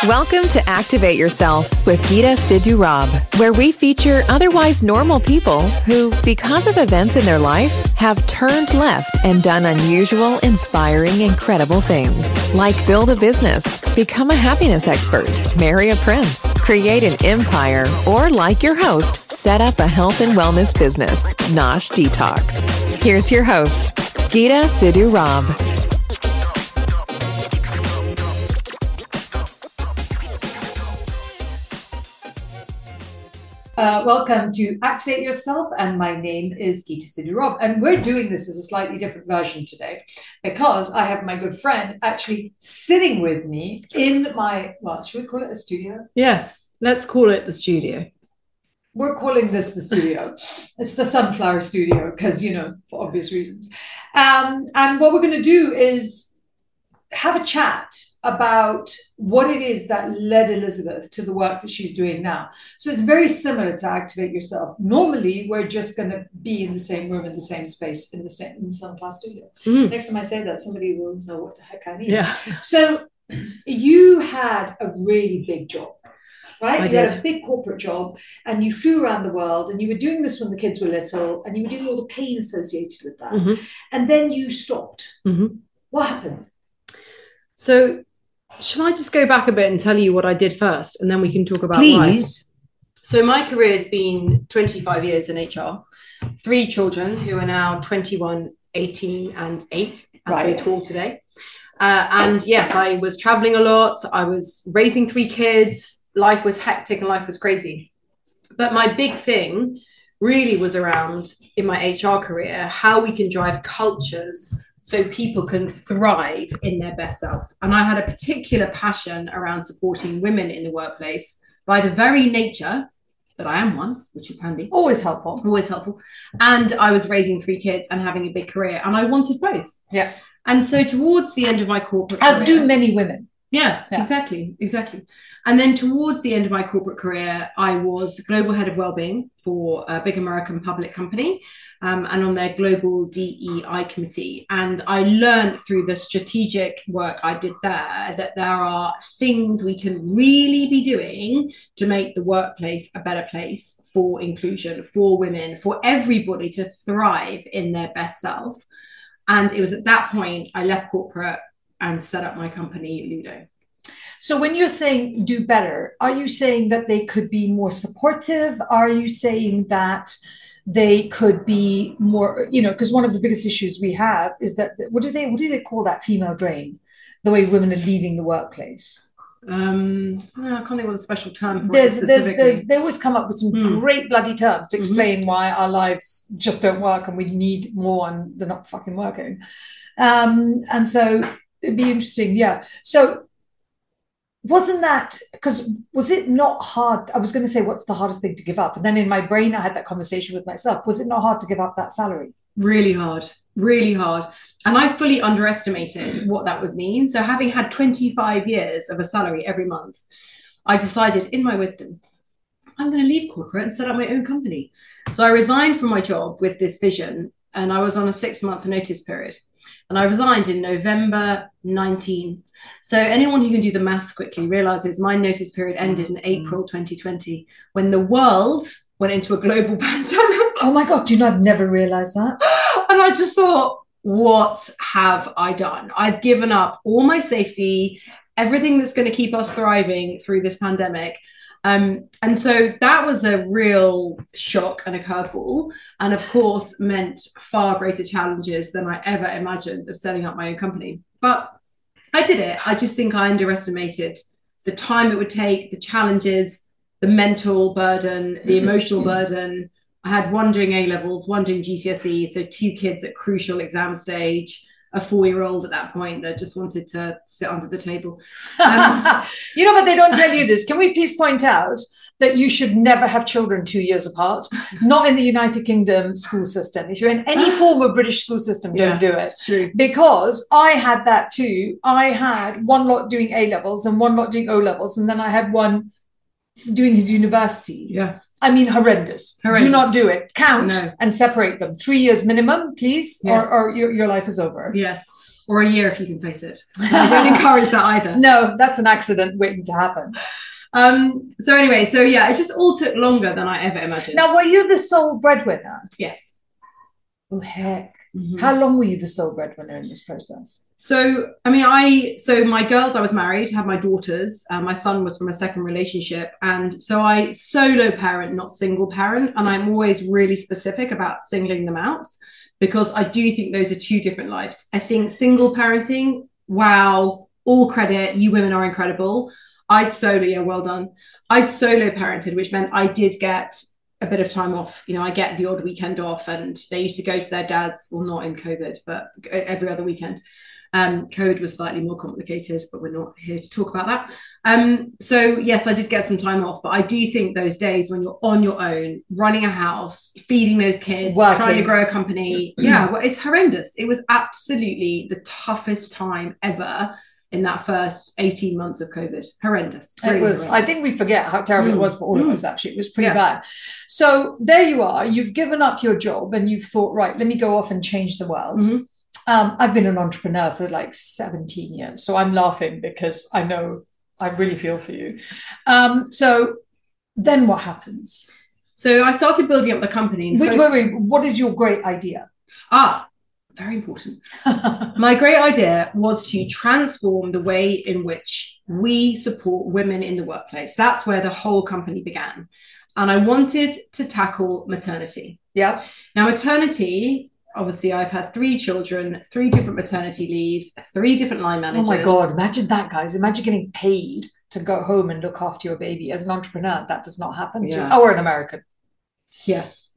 Welcome to Activate Yourself with Geeta Sidhu Rob, where we feature otherwise normal people who, because of events in their life, have turned left and done unusual, inspiring, incredible things. Like build a business, become a happiness expert, marry a prince, create an empire, or like your host, set up a health and wellness business, Nosh Detox. Here's your host, Geeta Sidhu Rob. Welcome to Activate Yourself, and my name is Geeta Sidhu Rob, and we're doing this as a slightly different version today because I have my good friend actually sitting with me in my, well, should we call it a studio? Yes, let's call it the studio. We're calling this the studio. It's the Sunflower Studio because, you know, for obvious reasons. And what we're going to do is have a chat about what it is that led Elizabeth to the work that she's doing now. So it's very similar to Activate Yourself. Normally, we're just going to be in the same room, in the same space, in the Sunflower Studio. Next time I say that, somebody will know what the heck I mean. Yeah. So you had a really big job, right? You had a big corporate job, and you flew around the world, and you were doing this when the kids were little, and you were doing all the pain associated with that. And then you stopped. What happened? So shall I just go back a bit and tell you what I did first, and then we can talk about Please. Why? So my career has been 25 years in HR, 3 children who are now 21, 18 and 8 as we talk today. And yes, I was traveling a lot. I was raising 3 kids. Life was hectic and life was crazy. But my big thing really was around, in my HR career, how we can drive cultures so people can thrive in their best self. And I had a particular passion around supporting women in the workplace by the very nature that I am one, which is handy. Always helpful. Always helpful. And I was raising 3 kids and having a big career, and I wanted both. Yeah. And so towards the end of my corporate career, as do many women. Yeah, exactly. And then towards the end of my corporate career, I was global head of wellbeing for a big American public company, and on their global DEI committee. And I learned through the strategic work I did there that there are things we can really be doing to make the workplace a better place for inclusion, for women, for everybody to thrive in their best self. And it was at that point I left corporate and set up my company, Ludo. So when you're saying do better, are you saying that they could be more supportive? Are you saying that they could be more, you know, because one of the biggest issues we have is that, what do they call that female drain? The way women are leaving the workplace. I can't think of a special term for it. They always come up with some great bloody terms to explain why our lives just don't work and we need more and they're not fucking working. And so it'd be interesting. Yeah. So was it not hard? I was going to say, what's the hardest thing to give up? And then in my brain, I had that conversation with myself. Was it not hard to give up that salary? Really hard. And I fully underestimated what that would mean. So having had 25 years of a salary every month, I decided in my wisdom, I'm going to leave corporate and set up my own company. So I resigned from my job with this vision, and I was on a 6-month notice period. And I resigned in November 19. So anyone who can do the maths quickly realizes my notice period ended in April 2020, when the world went into a global pandemic. Oh my God, do you know, I've never realized that. And I just thought, what have I done? I've given up all my safety, everything that's going to keep us thriving through this pandemic. And so that was a real shock and a curveball, and of course meant far greater challenges than I ever imagined of setting up my own company. But I did it. I just think I underestimated the time it would take, the challenges, the mental burden, the emotional burden. I had 1 doing A-levels, 1 doing GCSE, so 2 kids at crucial exam stage, a 4-year-old at that point that just wanted to sit under the table. You know, but they don't tell you this. Can we please point out that you should never have children 2 years apart? Not in the United Kingdom school system. If you're in any form of British school system, don't do it. True. Because I had that too. I had 1 lot doing A-levels and 1 lot doing O-levels, and then I had 1 doing his university. Yeah. I mean, horrendous. Do not do it. Count and separate them. 3 years minimum, please, or your life is over. Yes. Or a year if you can face it. I don't encourage that either. No, that's an accident waiting to happen. So anyway, it just all took longer than I ever imagined. Now, were you the sole breadwinner? Yes. Oh, heck. Mm-hmm. How long were you the sole breadwinner in this process? So, I mean, so my girls, I was married, had my daughters. My son was from a second relationship. And so I solo parent, not single parent. And I'm always really specific about singling them out, because I do think those are two different lives. I think single parenting, wow, all credit, you women are incredible. Well done. I solo parented, which meant I did get a bit of time off. You know, I get the odd weekend off, and they used to go to their dad's, well, not in COVID, but every other weekend. COVID was slightly more complicated, but we're not here to talk about that. So yes, I did get some time off, but I do think those days when you're on your own, running a house, feeding those kids, trying to grow a company, it's horrendous. It was absolutely the toughest time ever in that first 18 months of COVID. Horrendous. It was, horrendous. I think we forget how terrible it was for all of us, actually. It was pretty bad. So there you are. You've given up your job and you've thought, right, let me go off and change the world. Mm-hmm. I've been an entrepreneur for like 17 years. So I'm laughing because I know I really feel for you. So then what happens? So I started building up the company. Wait, what is your great idea? Very important. My great idea was to transform the way in which we support women in the workplace. That's where the whole company began. And I wanted to tackle maternity. Yeah. Now, maternity, obviously, I've had 3 children, 3 different maternity leaves, 3 different line managers. Oh my God, imagine that, guys. Imagine getting paid to go home and look after your baby. As an entrepreneur, that does not happen to you. Or an American. Yes.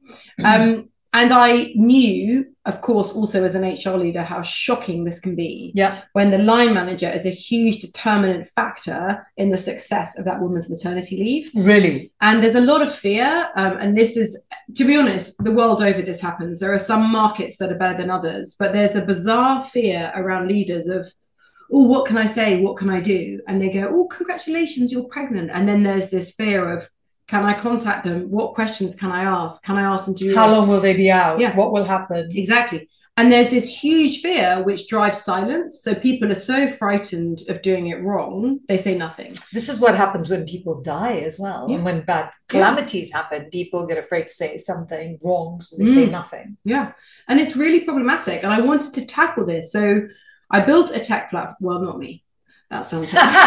And I knew, of course, also as an HR leader, how shocking this can be when the line manager is a huge determinant factor in the success of that woman's maternity leave. Really? And there's a lot of fear. And this is, to be honest, the world over this happens. There are some markets that are better than others, but there's a bizarre fear around leaders of, oh, what can I say? What can I do? And they go, oh, congratulations, you're pregnant. And then there's this fear of, can I contact them? What questions can I ask? Can I ask them to... How long will they be out? What will happen? Exactly. And there's this huge fear which drives silence. So people are so frightened of doing it wrong, they say nothing. This is what happens when people die as well. And when bad calamities happen, people get afraid to say something wrong, so they say nothing. Yeah. And it's really problematic. And I wanted to tackle this. So I built a tech platform. Well, not me. That sounds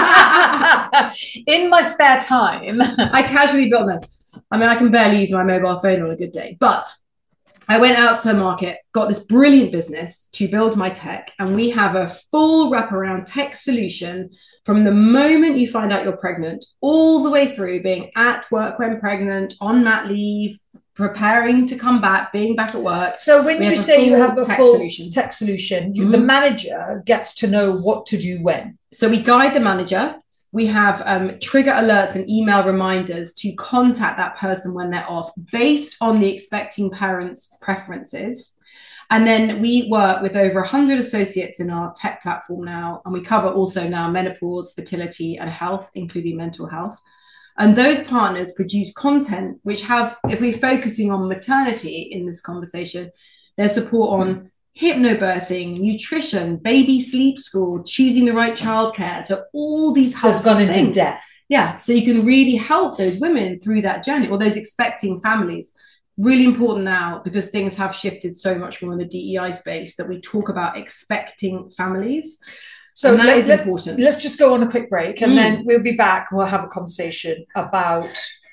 in my spare time. I casually built them. I mean, I can barely use my mobile phone on a good day, but I went out to market, got this brilliant business to build my tech, and we have a full wraparound tech solution from the moment you find out you're pregnant, all the way through being at work when pregnant, on mat leave, preparing to come back, being back at work. So when you say you have a full tech solution, the manager gets to know what to do when. So we guide the manager. We have trigger alerts and email reminders to contact that person when they're off based on the expecting parents' preferences. And then we work with over 100 associates in our tech platform now. And we cover also now menopause, fertility and health, including mental health. And those partners produce content which have, if we're focusing on maternity in this conversation, there's support on hypnobirthing, nutrition, baby sleep school, choosing the right childcare. So all these So it's gone into depth. Yeah. So you can really help those women through that journey, or those expecting families. Really important now, because things have shifted so much more in the DEI space, that we talk about expecting families. So that is important. Let's just go on a quick break, and then we'll be back. We'll have a conversation about,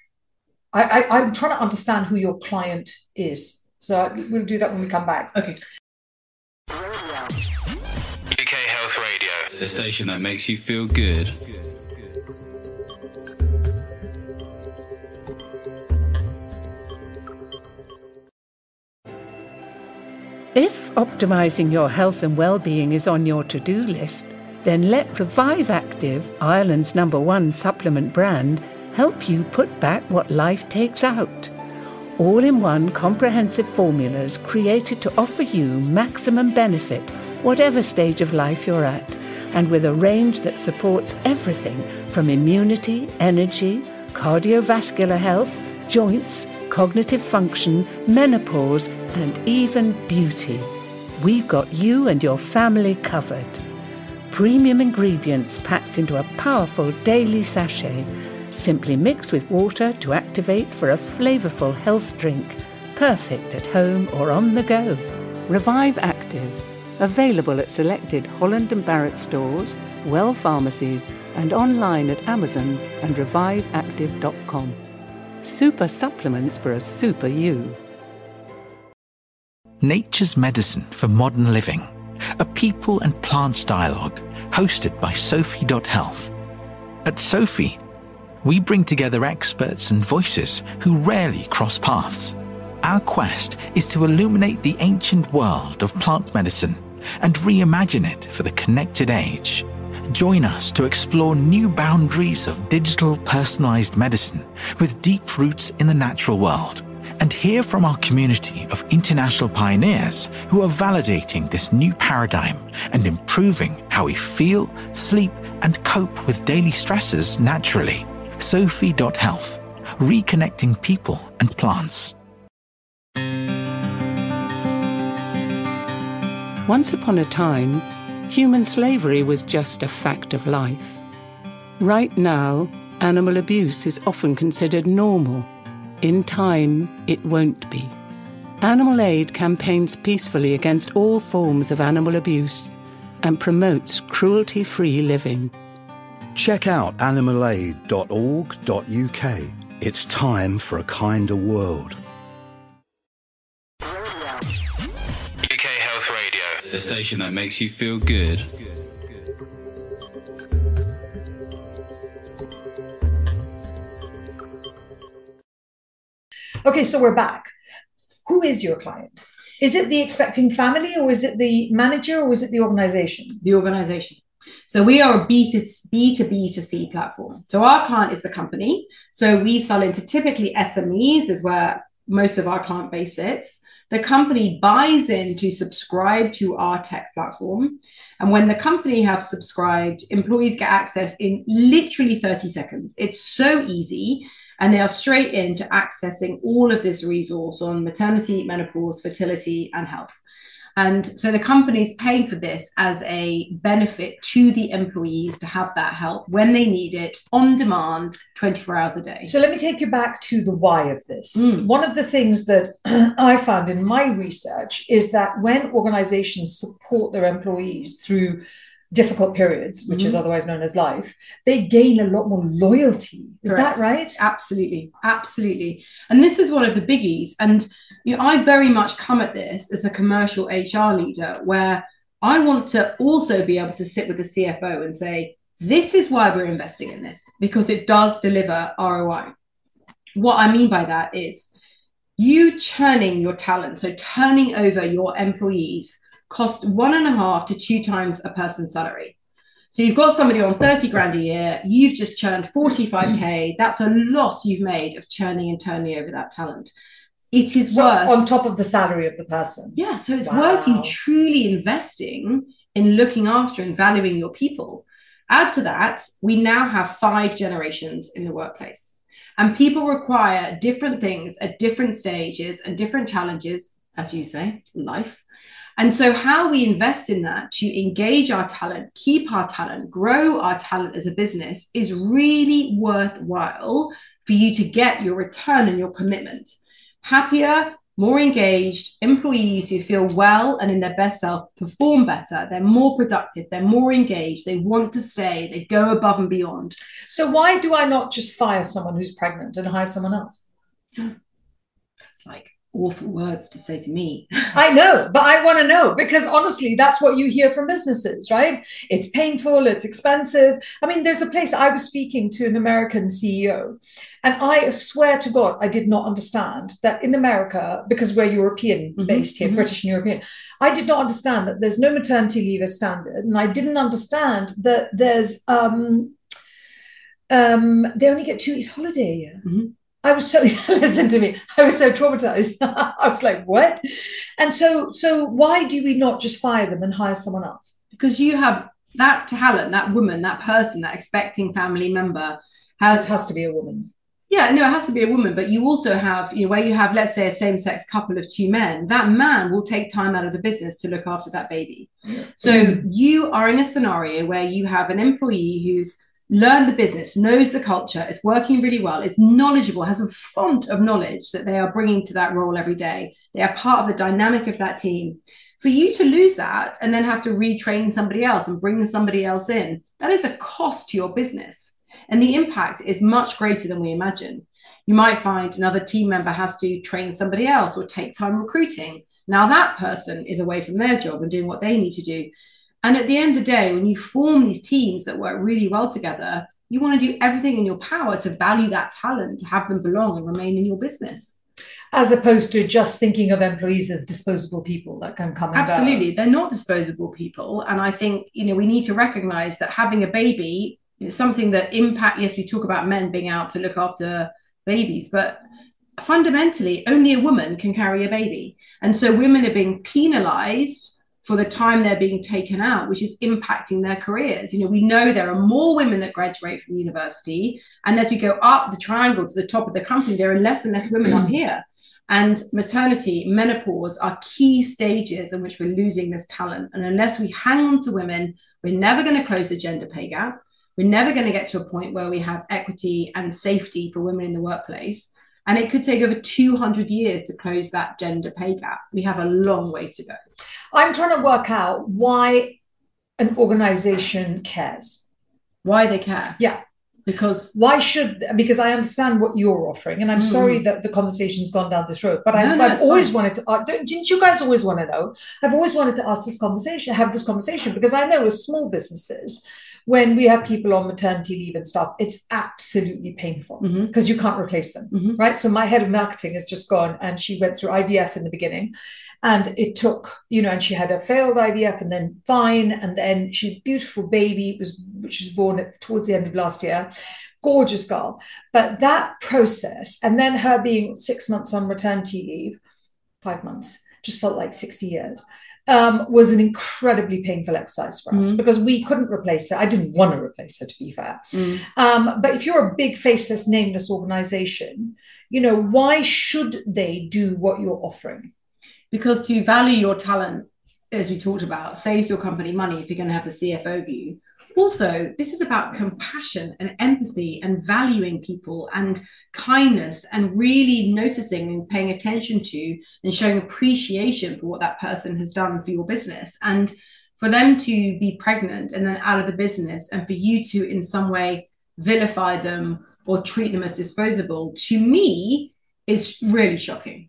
I'm trying to understand who your client is. So we'll do that when we come back. Okay. UK Health Radio, the station that makes you feel good. If optimising your health and well-being is on your to-do list, then let Revive Active, Ireland's #1 supplement brand, help you put back what life takes out. All-in-one comprehensive formulas created to offer you maximum benefit, whatever stage of life you're at, and with a range that supports everything from immunity, energy, cardiovascular health, joints, cognitive function, menopause, and even beauty. We've got you and your family covered. Premium ingredients packed into a powerful daily sachet. Simply mix with water to activate for a flavourful health drink. Perfect at home or on the go. Revive Active. Available at selected Holland & Barrett stores, Well pharmacies, and online at Amazon and reviveactive.com. Super supplements for a super you. Nature's Medicine for Modern Living, a people and plants dialogue hosted by Sophie.health. At Sophie, we bring together experts and voices who rarely cross paths. Our quest is to illuminate the ancient world of plant medicine and reimagine it for the connected age. Join us to explore new boundaries of digital personalized medicine with deep roots in the natural world, and hear from our community of international pioneers who are validating this new paradigm and improving how we feel, sleep, and cope with daily stresses naturally. Sophie.health, reconnecting people and plants. Once upon a time, human slavery was just a fact of life. Right now, animal abuse is often considered normal. In time, it won't be. Animal Aid campaigns peacefully against all forms of animal abuse and promotes cruelty-free living. Check out animalaid.org.uk. It's time for a kinder world. UK Health Radio, the station that makes you feel good. Okay, so we're back. Who is your client? Is it the expecting family, or is it the manager, or is it the organization? The organization. So we are a B2B2C platform. So our client is the company. So we sell into typically SMEs is where most of our client base sits. The company buys in to subscribe to our tech platform. And when the company have subscribed, employees get access in literally 30 seconds. It's so easy. And they are straight into accessing all of this resource on maternity, menopause, fertility, and health. And so the company is paying for this as a benefit to the employees to have that help when they need it, on demand, 24 hours a day. So let me take you back to the why of this. One of the things that I found in my research is that when organizations support their employees through difficult periods, which is otherwise known as life, they gain a lot more loyalty. Is Correct. that right? Absolutely. Absolutely. And this is one of the biggies. And I very much come at this as a commercial HR leader, where I want to also be able to sit with the CFO and say, this is why we're investing in this, because it does deliver ROI. What I mean by that is you churning your talent, so turning over your employees, cost 1.5 to 2 times a person's salary. So you've got somebody on 30 grand a year, you've just churned 45K. That's a loss you've made of churning and turning over that talent. It is worth on top of the salary of the person. Yeah, so it's worth you truly investing in looking after and valuing your people. Add to that, we now have 5 generations in the workplace, and people require different things at different stages and different challenges, as you say, life. And so how we invest in that to engage our talent, keep our talent, grow our talent as a business is really worthwhile for you to get your return and your commitment. Happier, more engaged employees who feel well and in their best self perform better. They're more productive. They're more engaged. They want to stay. They go above and beyond. So why do I not just fire someone who's pregnant and hire someone else? It's like awful words to say to me. I know, but I want to know, because honestly, that's what you hear from businesses, right? It's painful, it's expensive. I mean, there's a place I was speaking to an American CEO, and I swear to God, I did not understand that in America, because we're European based here, British and European, I did not understand that there's no maternity leave as standard. And I didn't understand that there's, they only get 2 weeks holiday a year. I was so, listen to me, I was so traumatized. I was like, what? And so why do we not just fire them and hire someone else? Because you have that talent, that woman, that person, that expecting family member has to be a woman. Yeah, no, it has to be a woman, but you also have, where you have, let's say, a same-sex couple of two men, that man will take time out of the business to look after that baby. So you are in a scenario where you have an employee who's learned the business, knows the culture, is working really well, is knowledgeable, has a font of knowledge that they are bringing to that role every day. They are part of the dynamic of that team. For you to lose that and then have to retrain somebody else and bring somebody else in, that is a cost to your business. And the impact is much greater than we imagine. You might find another team member has to train somebody else or take time recruiting. Now that person is away from their job and doing what they need to do. And at the end of the day, when you form these teams that work really well together, you want to do everything in your power to value that talent, to have them belong and remain in your business. As opposed to just thinking of employees as disposable people that can come and go. Absolutely. They're not disposable people. And I think, we need to recognize that having a baby is something that yes, we talk about men being out to look after babies, but fundamentally only a woman can carry a baby. And so women are being penalized for the time they're being taken out, which is impacting their careers. We know there are more women that graduate from university. And as we go up the triangle to the top of the company, there are less and less women up here. And maternity, menopause are key stages in which we're losing this talent. And unless we hang on to women, we're never going to close the gender pay gap. We're never going to get to a point where we have equity and safety for women in the workplace. And it could take over 200 years to close that gender pay gap. We have a long way to go. I'm trying to work out why an organization cares. Why they care? Yeah. Because I understand what you're offering, and I'm sorry that the conversation's gone down this road, but I've always wanted to, didn't you guys always want to know? I've always wanted to have this conversation, because I know as small businesses, when we have people on maternity leave and stuff, it's absolutely painful because you can't replace them, right? So my head of marketing has just gone, and she went through IVF in the beginning, and it took, and she had a failed IVF and then fine, and then she had a beautiful baby, which was born towards the end of last year. Gorgeous girl. But that process, and then her being 6 months on maternity leave, 5 months, just felt like 60 years. Was an incredibly painful exercise for us because we couldn't replace her. I didn't want to replace her, to be fair. But if you're a big faceless, nameless organization, why should they do what you're offering? Because to value your talent, as we talked about, saves your company money if you're going to have the CFO view. Also, this is about compassion and empathy and valuing people and kindness and really noticing and paying attention to and showing appreciation for what that person has done for your business. And for them to be pregnant and then out of the business, and for you to in some way vilify them or treat them as disposable, to me, is really shocking.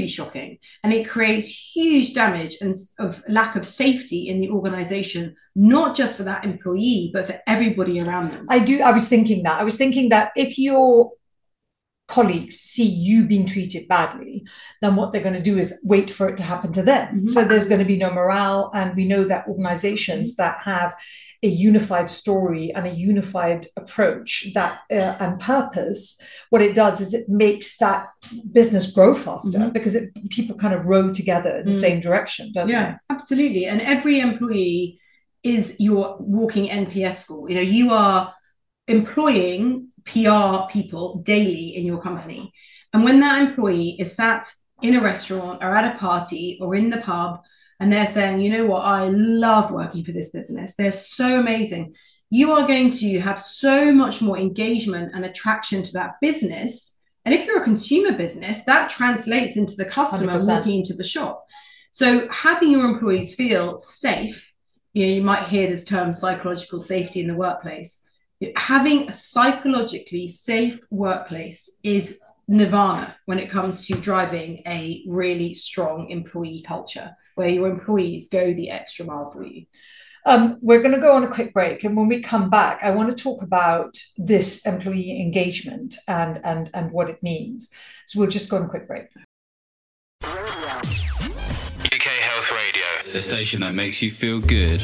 And it creates huge damage and of lack of safety in the organization, not just for that employee, but for everybody around them. I was thinking that if your colleagues see you being treated badly, then what they're going to do is wait for it to happen to them. So there's going to be no morale. And we know that organizations that have a unified story and a unified approach and purpose, what it does is it makes that business grow faster because people kind of row together in the same direction, don't they? Yeah, absolutely. And every employee is your walking NPS score. You are employing PR people daily in your company. And when that employee is sat in a restaurant or at a party or in the pub, and they're saying, you know what, I love working for this business, they're so amazing, you are going to have so much more engagement and attraction to that business. And if you're a consumer business, that translates into the customer 100%. Walking into the shop. So having your employees feel safe, you might hear this term psychological safety in the workplace. Having a psychologically safe workplace is nirvana when it comes to driving a really strong employee culture where your employees go the extra mile for you. We're going to go on a quick break, and when we come back, I want to talk about this employee engagement and what it means. So we'll just go on a quick break. UK Health Radio, the station that makes you feel good.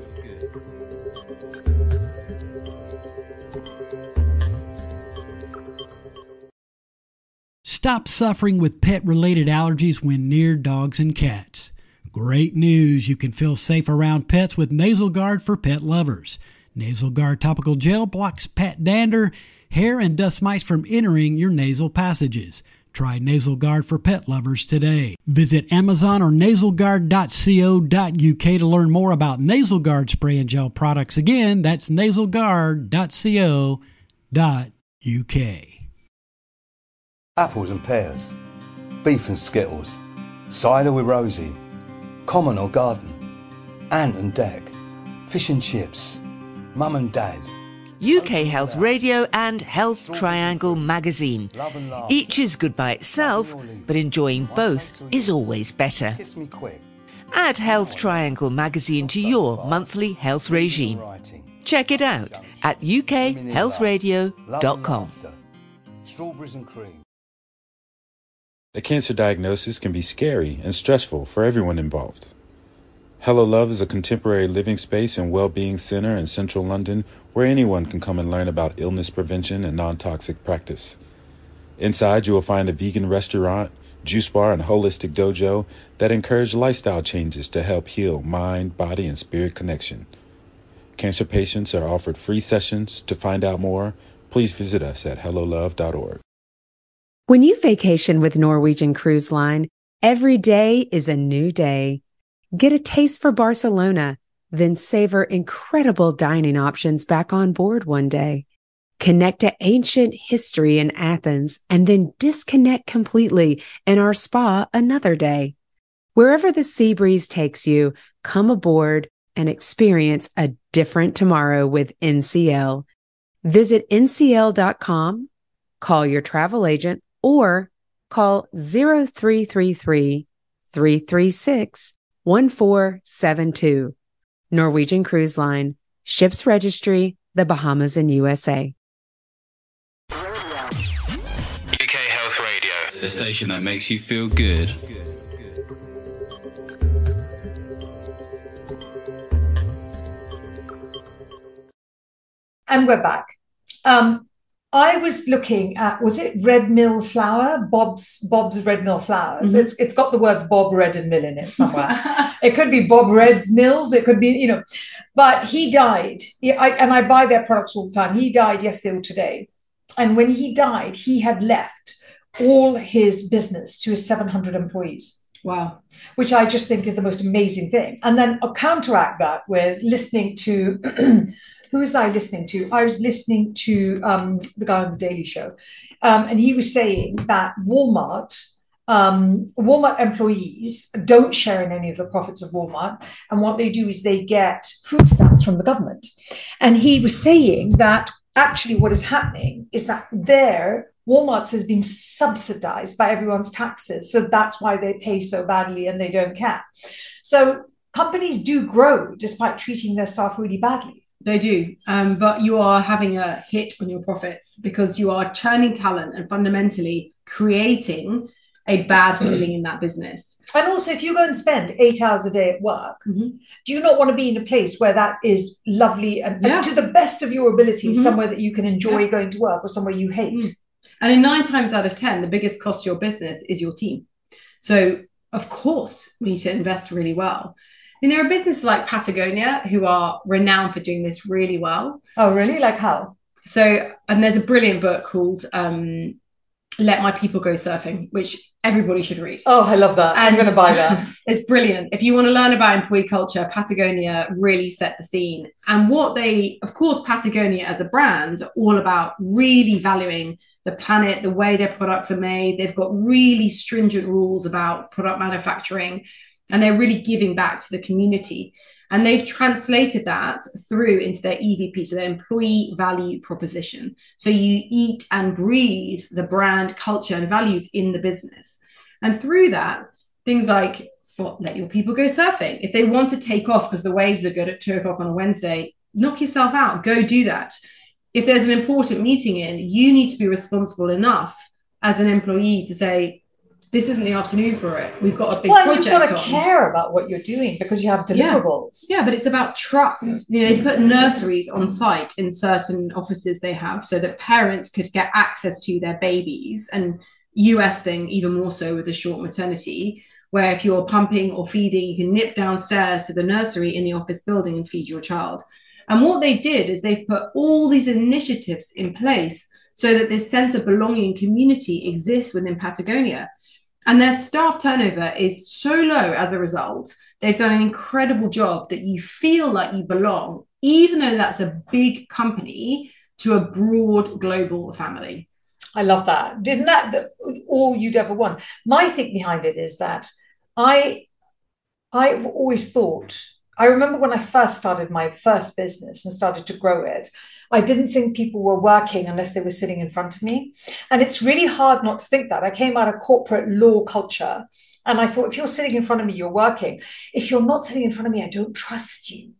Stop suffering with pet-related allergies when near dogs and cats. Great news! You can feel safe around pets with Nasal Guard for pet lovers. Nasal Guard topical gel blocks pet dander, hair and dust mites from entering your nasal passages. Try Nasal Guard for pet lovers today. Visit Amazon or nasalguard.co.uk to learn more about Nasal Guard spray and gel products. Again, that's nasalguard.co.uk. Apples and pears, beef and skittles, cider with Rosie, common or garden, ant and deck, fish and chips, mum and dad. UK Health Radio and Health Triangle magazine. Each is good by itself, but enjoying both is always better. Kiss me quick. Add Health Triangle magazine to your monthly health regime. Check it out at ukhealthradio.com. Strawberries and cream. A cancer diagnosis can be scary and stressful for everyone involved. Hello Love is a contemporary living space and well-being center in central London where anyone can come and learn about illness prevention and non-toxic practice. Inside, you will find a vegan restaurant, juice bar, and holistic dojo that encourage lifestyle changes to help heal mind, body, and spirit connection. Cancer patients are offered free sessions. To find out more, please visit us at hellolove.org. When you vacation with Norwegian Cruise Line, every day is a new day. Get a taste for Barcelona, then savor incredible dining options back on board one day. Connect to ancient history in Athens and then disconnect completely in our spa another day. Wherever the sea breeze takes you, come aboard and experience a different tomorrow with NCL. Visit ncl.com, call your travel agent, or call 0333 336 1472. Norwegian Cruise Line. Ships registry, the Bahamas and USA. UK Health Radio, the station that makes you feel good. And we're back. I was looking at, was it Red Mill Flour? Bob's Red Mill Flour. So it's got the words Bob Red and Mill in it somewhere. It could be Bob Red's Mills. It could be, but he died. And I buy their products all the time. He died yesterday or today. And when he died, he had left all his business to his 700 employees. Wow. Which I just think is the most amazing thing. And then I'll counteract that with listening to... Who was I listening to? I was listening to the guy on The Daily Show. And he was saying that Walmart employees don't share in any of the profits of Walmart. And what they do is they get food stamps from the government. And he was saying that actually what is happening is that Walmart's is being subsidized by everyone's taxes. So that's why they pay so badly and they don't care. So companies do grow despite treating their staff really badly. They do, but you are having a hit on your profits because you are churning talent and fundamentally creating a bad feeling in that business. And also, if you go and spend 8 hours a day at work, do you not want to be in a place where that is lovely and to the best of your ability, somewhere that you can enjoy going to work or somewhere you hate? And in 9 times out of 10, the biggest cost to your business is your team. So, of course, we need to invest really well. And there are businesses like Patagonia who are renowned for doing this really well. Oh, really? Like how? So, and there's a brilliant book called Let My People Go Surfing, which everybody should read. Oh, I love that. I'm going to buy that. It's brilliant. If you want to learn about employee culture, Patagonia really set the scene. And of course, Patagonia as a brand, are all about really valuing the planet, the way their products are made. They've got really stringent rules about product manufacturing. And they're really giving back to the community. And they've translated that through into their EVP, so their employee value proposition. So you eat and breathe the brand culture and values in the business. And through that, things like let your people go surfing. If they want to take off because the waves are good at 2:00 on a Wednesday, knock yourself out, go do that. If there's an important meeting you need to be responsible enough as an employee to say, this isn't the afternoon for it. We've got a big project. You've got to care about what you're doing because you have deliverables. Yeah, but it's about trust. They put nurseries on site in certain offices they have so that parents could get access to their babies. And US thing, even more so with a short maternity, where if you're pumping or feeding, you can nip downstairs to the nursery in the office building and feed your child. And what they did is they put all these initiatives in place so that this sense of belonging and community exists within Patagonia. And their staff turnover is so low as a result. They've done an incredible job that you feel like you belong, even though that's a big company, to a broad global family. I love that. Isn't that all you'd ever want? My thing behind it is that I've always thought, I remember when I first started my first business and started to grow it, I didn't think people were working unless they were sitting in front of me. And it's really hard not to think that. I came out of corporate law culture, and I thought, if you're sitting in front of me, you're working. If you're not sitting in front of me, I don't trust you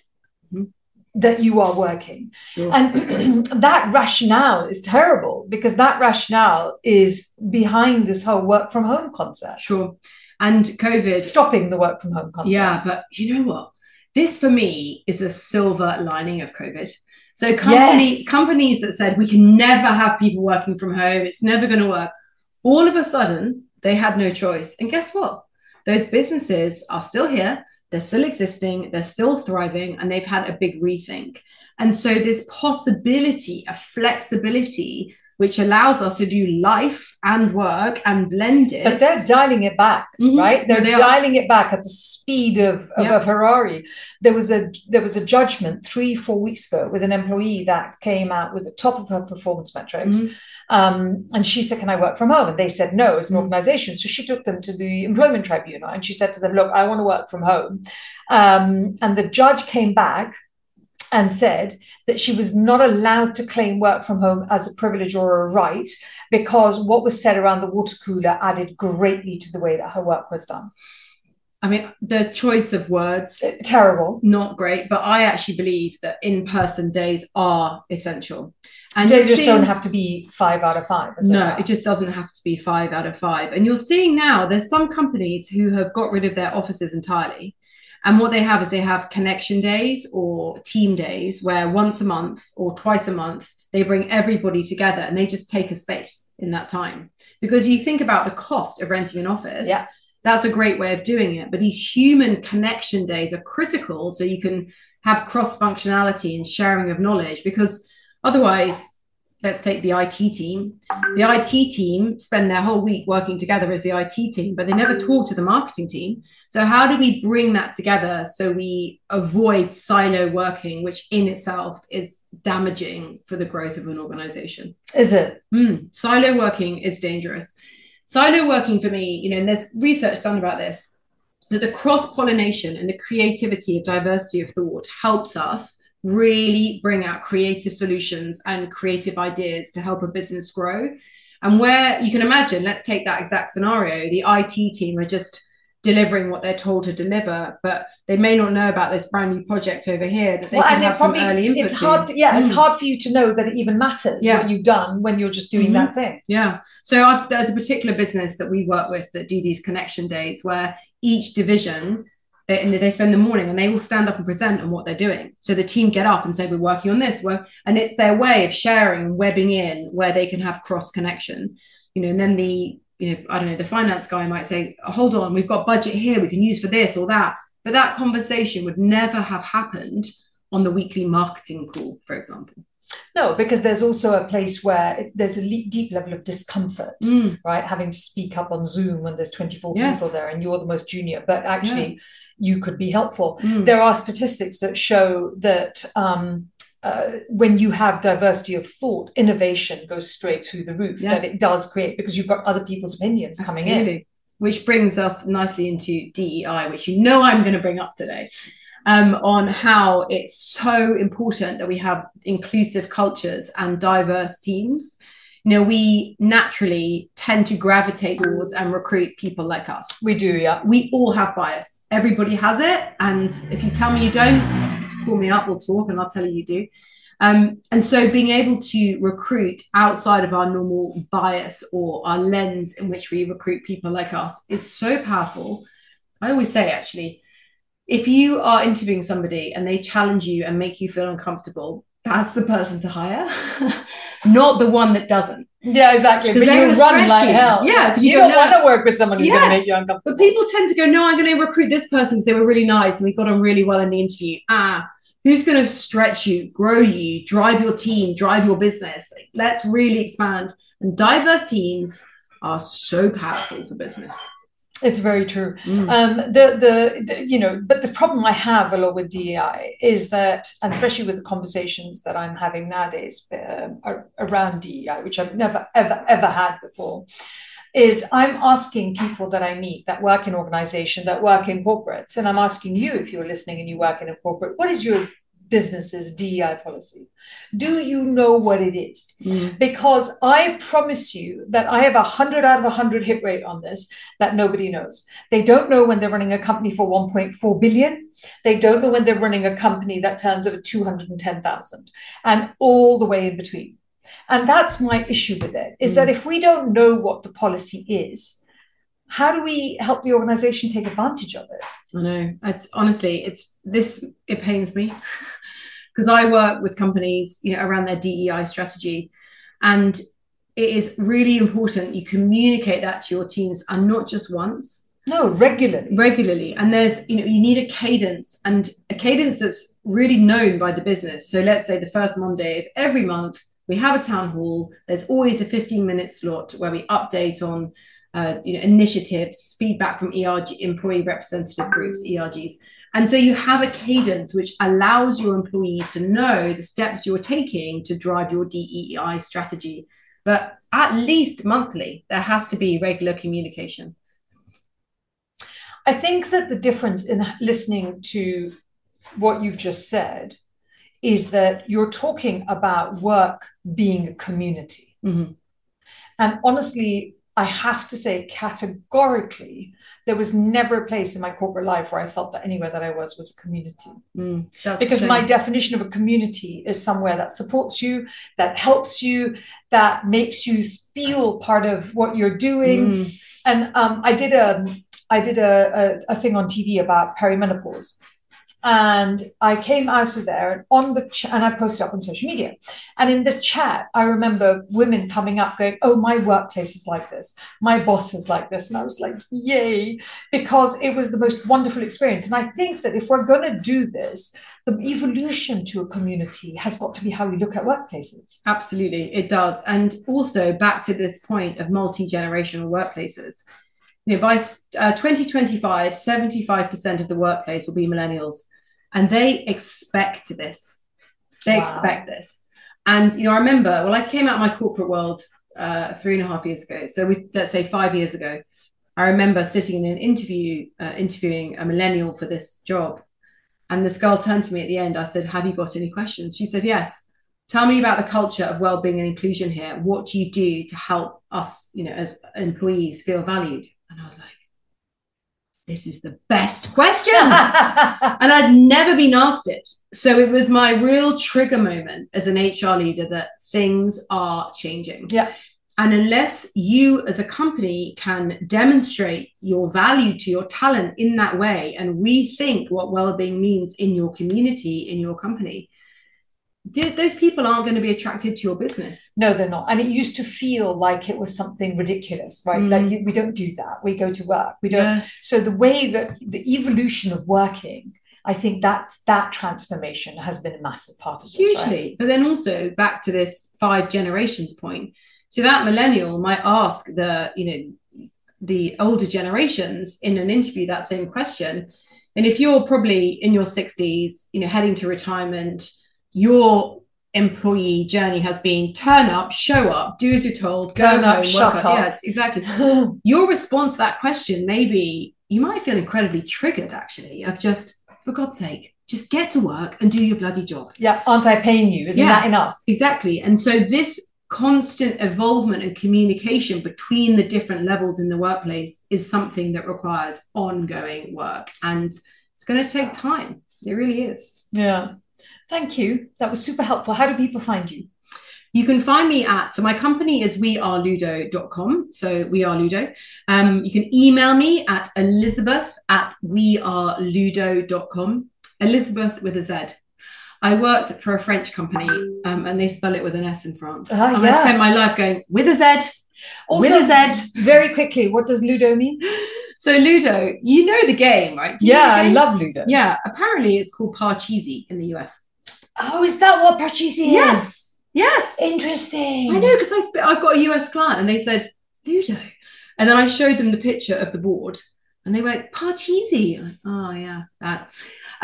that you are working. Sure. And that rationale is terrible, because that rationale is behind this whole work from home concept. Sure. And COVID. Stopping the work from home concept. Yeah, but you know what? This for me is a silver lining of COVID. So companies that said we can never have people working from home, it's never going to work, all of a sudden they had no choice. And guess what? Those businesses are still here. They're still existing, they're still thriving, and they've had a big rethink. And so this possibility of flexibility, which allows us to do life and work and blend it. But they're dialing it back, right? They're dialing it back at the speed of a Ferrari. There was a judgment 3-4 weeks ago with an employee that came out with the top of her performance metrics. And she said, can I work from home? And they said no as an organization. So she took them to the employment tribunal and she said to them, look, I want to work from home. And the judge came back and said that she was not allowed to claim work from home as a privilege or a right, because what was said around the water cooler added greatly to the way that her work was done. I mean, the choice of words, terrible, not great, but I actually believe that in-person days are essential. And they just don't have to be 5 out of 5. No, it just doesn't have to be 5 out of 5. And you're seeing now there's some companies who have got rid of their offices entirely. And what they have is they have connection days or team days where once a month or twice a month, they bring everybody together and they just take a space in that time. Because you think about the cost of renting an office, that's a great way of doing it. But these human connection days are critical so you can have cross-functionality and sharing of knowledge, because otherwise, let's take the IT team. The IT team spend their whole week working together as the IT team, but they never talk to the marketing team. So how do we bring that together so we avoid silo working, which in itself is damaging for the growth of an organization? Is it? Silo working is dangerous. Silo working for me, and there's research done about this, that the cross-pollination and the creativity of diversity of thought helps us really bring out creative solutions and creative ideas to help a business grow. And where you can imagine, let's take that exact scenario, the IT team are just delivering what they're told to deliver, but they may not know about this brand new project over here that they can have some early input. It's hard, it's hard for you to know that it even matters what you've done when you're just doing that thing. Yeah. So there's a particular business that we work with that do these connection days where each division, they spend the morning and they all stand up and present on what they're doing. So the team get up and say, we're working on this work. And it's their way of sharing and webbing in where they can have cross connection, and then the finance guy might say, hold on, we've got budget here we can use for this or that. But that conversation would never have happened on the weekly marketing call, for example. No, because there's also a place where there's a deep level of discomfort, right? Having to speak up on Zoom when there's 24 people there and you're the most junior, but actually you could be helpful. There are statistics that show that when you have diversity of thought, innovation goes straight through the roof, that it does create, because you've got other people's opinions coming in. Which brings us nicely into DEI, which I'm going to bring up today. On how it's so important that we have inclusive cultures and diverse teams. We naturally tend to gravitate towards and recruit people like us. We do, yeah. We all have bias. Everybody has it. And if you tell me you don't, call me up, we'll talk and I'll tell you do. And so being able to recruit outside of our normal bias or our lens in which we recruit people like us is so powerful. I always say, actually, if you are interviewing somebody and they challenge you and make you feel uncomfortable, that's the person to hire, not the one that doesn't. Yeah, exactly. But you run like hell. Yeah, because you don't want to work with someone who's going to make you uncomfortable. But people tend to go, no, I'm going to recruit this person because they were really nice and we got on really well in the interview. Who's going to stretch you, grow you, drive your team, drive your business? Let's really expand. And diverse teams are so powerful for business. It's very true. But the problem I have a lot with DEI is that, and especially with the conversations that I'm having nowadays around DEI, which I've never, ever had before, is I'm asking people that I meet that work in organization, that work in corporates, and I'm asking you, if you're listening and you work in a corporate, what is your business's DEI policy? Do you know what it is? Because I promise you that I have 100 out of 100 hit rate on this that nobody knows. They don't know when they're running a company for 1.4 billion. They don't know when they're running a company that turns over 210,000 and all the way in between. And that's my issue with it, is that if we don't know what the policy is, how do we help the organization take advantage of it? I know. It pains me because I work with companies, around their DEI strategy. And it is really important you communicate that to your teams, and not just once. No, regularly. And there's, you need a cadence, and a cadence that's really known by the business. So let's say the first Monday of every month, we have a town hall. There's always a 15-minute slot where we update on initiatives, feedback from ERG, employee representative groups, ERGs. And so you have a cadence which allows your employees to know the steps you're taking to drive your DEI strategy. But at least monthly, there has to be regular communication. I think that the difference in listening to what you've just said is that you're talking about work being a community. And honestly, I have to say categorically, there was never a place in my corporate life where I felt that anywhere that I was a community. Because my definition of a community is somewhere that supports you, that helps you, that makes you feel part of what you're doing. And I did a thing on TV about perimenopause. And I came out of there and I posted up on social media. And in the chat, I remember women coming up going, oh, my workplace is like this. My boss is like this. And I was like, yay, because it was the most wonderful experience. And I think that if we're going to do this, the evolution to a community has got to be how we look at workplaces. Absolutely, it does. And also back to this point of multi-generational workplaces. By 2025, 75% of the workplace will be millennials, and they expect this. They expect this. And, I remember, I came out of my corporate world 3.5 years ago. So let's say 5 years ago, I remember sitting in an interview, interviewing a millennial for this job. And this girl turned to me at the end. I said, have you got any questions? She said, yes. Tell me about the culture of wellbeing and inclusion here. What do you do to help us, as employees feel valued? And I was like, this is the best question. And I'd never been asked it. So it was my real trigger moment as an HR leader that things are changing. Yeah. And unless you as a company can demonstrate your value to your talent in that way and rethink what well-being means in your community, in your company, those people aren't going to be attracted to your business. No, they're not. And it used to feel like it was something ridiculous, right? Like we don't do that. We go to work. We don't. Yeah. So the way that the evolution of working, I think that transformation has been a massive part of this. Hugely. Right? But then also back to this 5 generations point. So that millennial might ask the older generations in an interview that same question. And if you're probably in your 60s, heading to retirement, your employee journey has been turn up, show up, do as you're told, turn up, shut up. Yeah, exactly. Your response to that question, maybe you might feel incredibly triggered, actually, of just, for God's sake, just get to work and do your bloody job. Yeah, aren't I paying you? Isn't that enough? Exactly. And so this constant involvement and communication between the different levels in the workplace is something that requires ongoing work. And it's going to take time. It really is. Yeah. Thank you. That was super helpful. How do people find you? You can find me so my company is weareludo.com. So We Are Ludo. You can email me at elizabeth@weareludo.com. Elizabeth with a Z. I worked for a French company and they spell it with an S in France. And I spent my life going with a Z, also, with a Z. Very quickly, what does Ludo mean? So Ludo, you know the game, right? Do you know the I game? love Ludo. Yeah, apparently it's called Parcheesi in the US. Oh, is that what Parcheesi is? Yes. Interesting. I know, because I've got a US client and they said, Ludo. And then I showed them the picture of the board and they went, Parcheesi. Like, oh, yeah, that.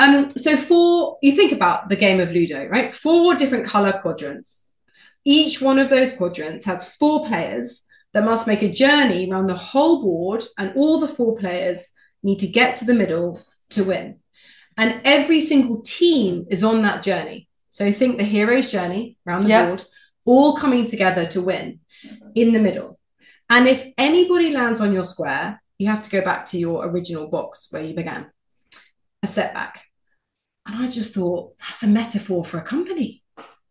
So you think about the game of Ludo, right? 4 different color quadrants. Each one of those quadrants has 4 players that must make a journey around the whole board, and all the 4 players need to get to the middle to win. And every single team is on that journey. So think the hero's journey around the board, all coming together to win in the middle. And if anybody lands on your square, you have to go back to your original box where you began, a setback. And I just thought, that's a metaphor for a company.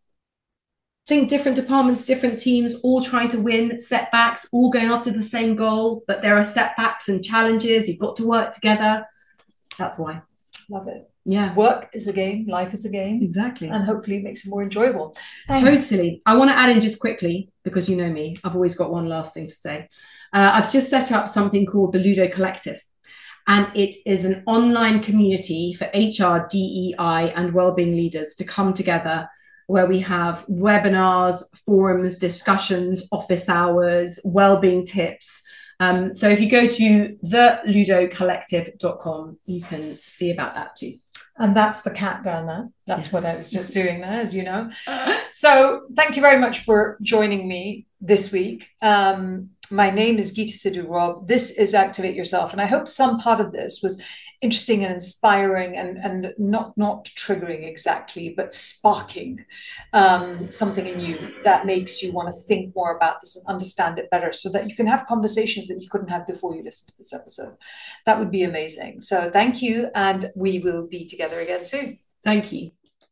Think different departments, different teams, all trying to win, setbacks, all going after the same goal, but there are setbacks and challenges. You've got to work together. That's why. Love it. Yeah. Work is a game. Life is a game. Exactly. And hopefully it makes it more enjoyable. Thanks. Totally. I want to add in just quickly, because you know me, I've always got one last thing to say. I've just set up something called the Ludo Collective. And it is an online community for HR, DEI, and wellbeing leaders to come together, where we have webinars, forums, discussions, office hours, wellbeing tips. So if you go to theludocollective.com, you can see about that too. And that's the cat down there. That's what I was just doing there, as you know. So thank you very much for joining me this week. My name is Geeta Sidhu Rob. This is Activate Yourself. And I hope some part of this was interesting and inspiring and not triggering exactly, but sparking something in you that makes you want to think more about this and understand it better, so that you can have conversations that you couldn't have before you listened to this episode. That would be amazing. So thank you. And we will be together again soon. Thank you.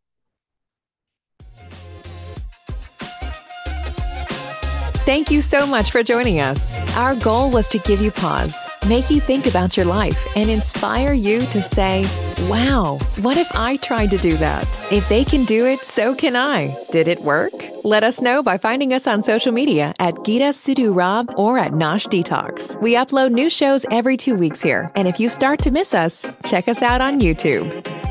Thank you so much for joining us. Our goal was to give you pause, make you think about your life, and inspire you to say, wow, what if I tried to do that? If they can do it, so can I. Did it work? Let us know by finding us on social media at Geeta Sidhu Rob or at Nosh Detox. We upload new shows every 2 weeks here, and if you start to miss us, check us out on YouTube.